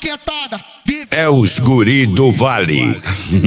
marquetada. É os guri do Vale.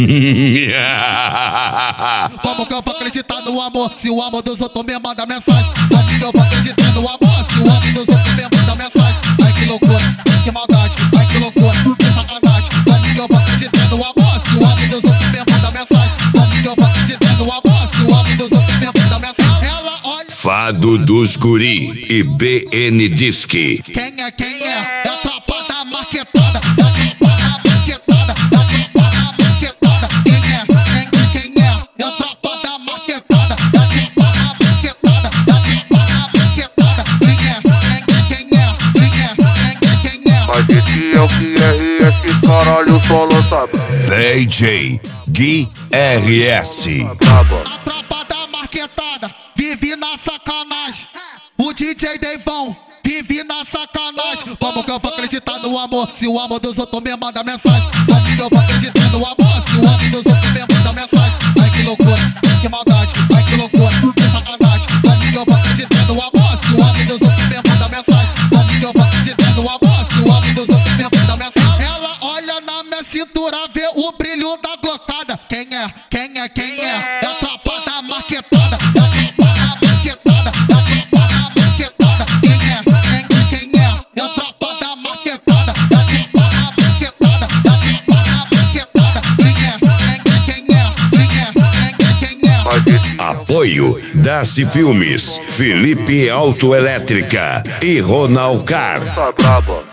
Como que eu vou acreditar no amor se o amor dos outros me manda mensagem? Como que eu vou acreditar no amor se o amor dos outros me manda mensagem? Ai que loucura, que maldade, ai que loucura, que sacanagem. Como que eu vou acreditar no amor se o amor dos outros me manda mensagem? Como que eu vou acreditar no amor se o amor dos outros me manda mensagem? Ela olha. Fado dos guri e BN Disque. Quem é? É a tropa da marquetada. É a tropa da marquetada. É a tropa da marquetada. Quem é? É a tropa da marquetada. É a tropa da marquetada. É a tropa da marquetada. Quem é? Mas esse é o que é e esse caralho só lança DJ Gui RS. braba. A tropa da marquetada vive na sacanagem. O DJ Deivão vive na sacanagem. Como que eu vou acreditar no amor se o amor dos outros me manda mensagem? Como que eu vou acreditar no amor se o amor dos outros me manda mensagem? Ai que loucura, que maldade, ai que loucura, que sacanagem. Como que eu vou acreditar no amor se o amor dos outros me manda mensagem? Como que eu vou acreditar no amor se o amor dos outros me manda mensagem? Ela olha na minha cintura, vê o brilho da glocada. Quem é? É a tropa da marquetada. É a tropa da marquetada. É a tropa da marquetada. Quem é? É a tropa da marquetada. É a tropa da marquetada. É a tropa da marquetada. Quem é? Mas esse Apoio Daci Filmes, Felipe Autoelétrica e Ronald Car. tá braba.